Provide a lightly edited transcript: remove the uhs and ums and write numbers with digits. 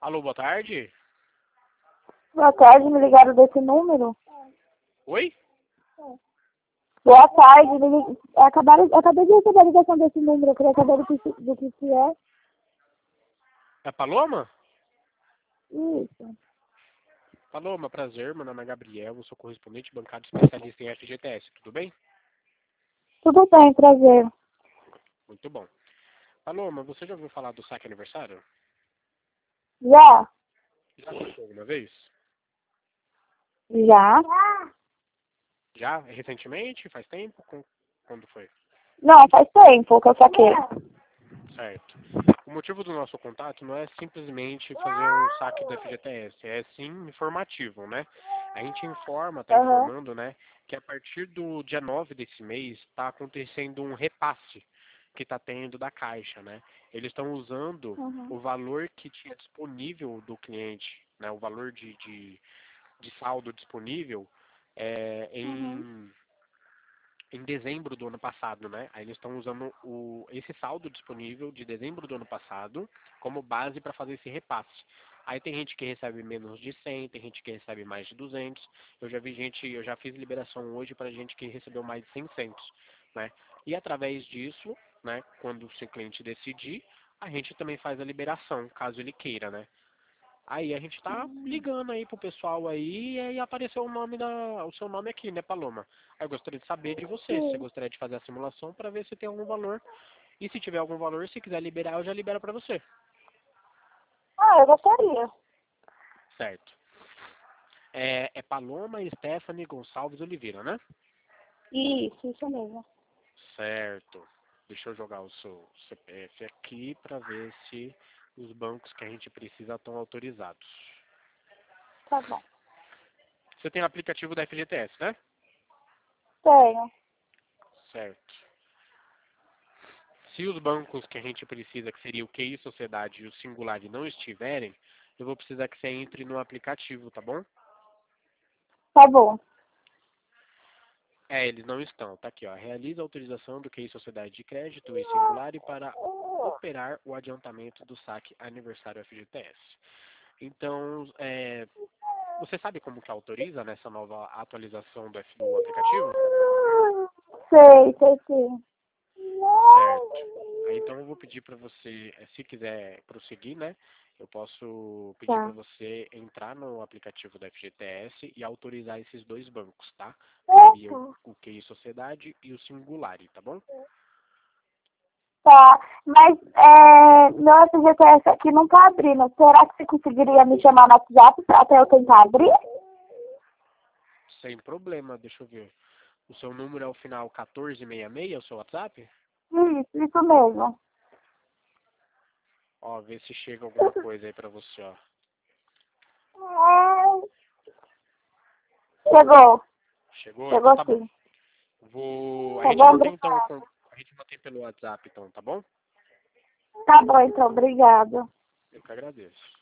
Alô, boa tarde. Boa tarde, me ligaram desse número? Oi? Boa tarde, acabei de receber a ligação desse número, eu queria saber do que é. É Paloma? Isso. Paloma, prazer. Meu nome é Gabriel, eu sou correspondente bancário especialista em FGTS. Tudo bem? Tudo bem, prazer. Muito bom. Paloma, você já ouviu falar do saque aniversário? Já? Já sacou alguma vez? Já? Já? Recentemente? Faz tempo? Quando foi? Não, faz tempo que eu saquei. Certo. O motivo do nosso contato não é simplesmente fazer um saque do FGTS, é sim informativo, né? A gente está Aham. informando, né, que a partir do dia 9 desse mês está acontecendo um repasse que está tendo da Caixa, né? Eles estão usando Uhum. o valor que tinha disponível do cliente, né, o valor de saldo disponível Uhum. em dezembro do ano passado, né? Aí eles estão usando esse saldo disponível de dezembro do ano passado como base para fazer esse repasse. Aí tem gente que recebe menos de 100, tem gente que recebe mais de 200. Eu já fiz liberação hoje para gente que recebeu mais de 600, né? E através disso, né, quando o seu cliente decidir, a gente também faz a liberação, caso ele queira, né? Aí a gente tá ligando aí pro pessoal aí e aí apareceu o seu nome aqui, né, Paloma? Aí eu gostaria de saber de você, se você Sim. gostaria de fazer a simulação para ver se tem algum valor. E se tiver algum valor, se quiser liberar, eu já libero para você. Ah, eu gostaria. Certo. É Paloma Stephanie Gonçalves Oliveira, né? Isso mesmo. Certo. Deixa eu jogar o seu CPF aqui para ver se os bancos que a gente precisa estão autorizados. Tá bom. Você tem o aplicativo da FGTS, né? Tenho. Certo. Se os bancos que a gente precisa, que seria o QI Sociedade e o Singular, não estiverem, eu vou precisar que você entre no aplicativo, tá bom? Tá bom. Eles não estão. Tá aqui, ó. Realiza a autorização do QI Sociedade de Crédito e Singular para operar o adiantamento do saque aniversário FGTS. Então, você sabe como que autoriza nessa nova atualização do aplicativo? Sei sim. Certo. Aí, então eu vou pedir para você, se quiser prosseguir, né? Eu posso pedir para Tá. você entrar no aplicativo da FGTS e autorizar esses dois bancos, tá? Que seria o QI Sociedade e o Singulari, tá bom? Tá, mas meu FGTS aqui não tá abrindo. Será que você conseguiria me chamar no WhatsApp até eu tentar abrir? Sem problema, deixa eu ver. O seu número é o final 1466, o seu WhatsApp? Isso mesmo. Ó, vê se chega alguma coisa aí pra você, ó. Chegou. Chegou? Então Chegou tá bom. sim. A Tá gente bom, mantém então, obrigada. a gente mantém pelo WhatsApp então, tá bom? Tá bom, então, obrigada. Eu que agradeço.